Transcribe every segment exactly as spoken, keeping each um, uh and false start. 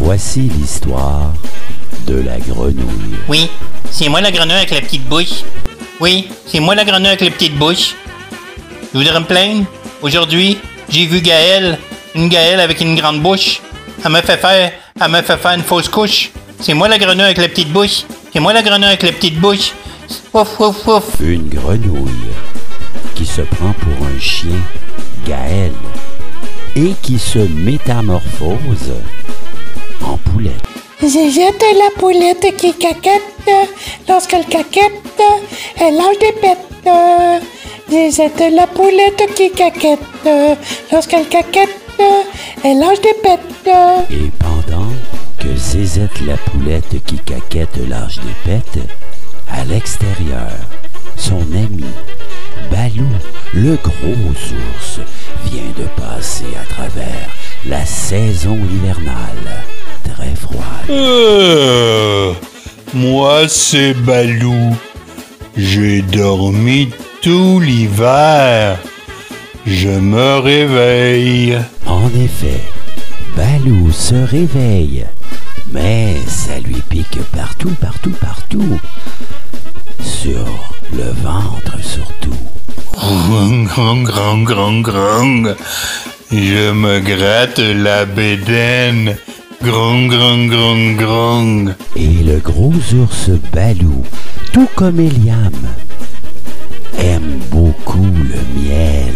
Voici l'histoire de la grenouille. Oui, c'est moi la grenouille avec la petite bouche. Oui, c'est moi la grenouille avec la petite bouche. Je voudrais me plaindre. Aujourd'hui, j'ai vu Gaëlle, une Gaëlle avec une grande bouche. Elle me fait faire, elle me fait faire une fausse couche. C'est moi la grenouille avec la petite bouche. C'est moi la grenouille avec la petite bouche. Ouf, ouf, ouf. Une grenouille qui se prend pour un chien, Gaëlle, et qui se métamorphose en poulette. Zézette la poulette qui caquette. Lorsqu'elle caquette, elle lâche des pètes. Zézette la poulette qui caquette. Lorsqu'elle caquette, elle lâche des pètes. Et pendant que Zézette la poulette qui caquette lâche des pètes, à l'extérieur, son ami Balou, le gros ours, vient de passer à travers la saison hivernale très froide. Euh, moi, c'est Balou. J'ai dormi tout l'hiver. Je me réveille. En effet, Balou se réveille, mais ça lui pique partout, partout, partout. Sur le ventre surtout. Grong, grong, grong, grong, grong. Je me gratte la bédaine. Grong, grong, grong, grong. Et le gros ours Balou, tout comme Eliam, aime beaucoup le miel.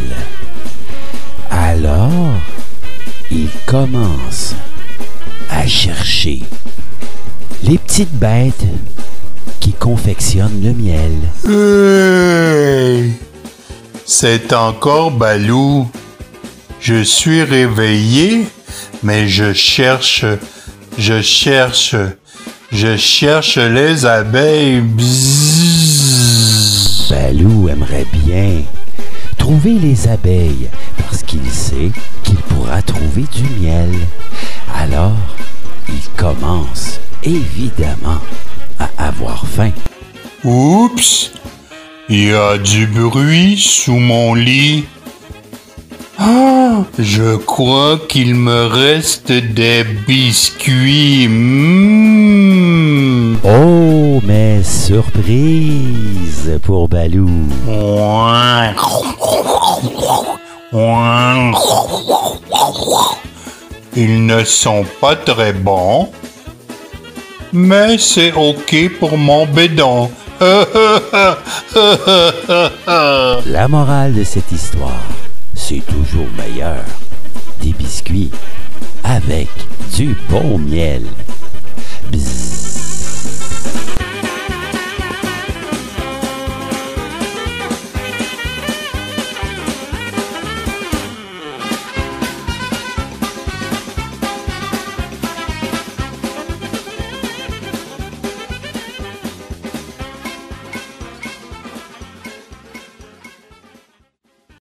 Alors, il commence à chercher les petites bêtes qui confectionnent le miel. Hey, c'est encore Balou. Je suis réveillé, mais je cherche, je cherche, je cherche les abeilles. Bzzz. Balou aimerait bien trouver les abeilles parce qu'il sait qu'il pourra trouver du miel. Alors, il commence évidemment à avoir faim. Oups, il y a du bruit sous mon lit. Ah, je crois qu'il me reste des biscuits. Mmh. Oh, mais surprise pour Balou. Ouin. Ouin. Ils ne sont pas très bons, mais c'est ok pour mon bédon. La morale de cette histoire, c'est toujours meilleur des biscuits avec du bon miel. Bzzz.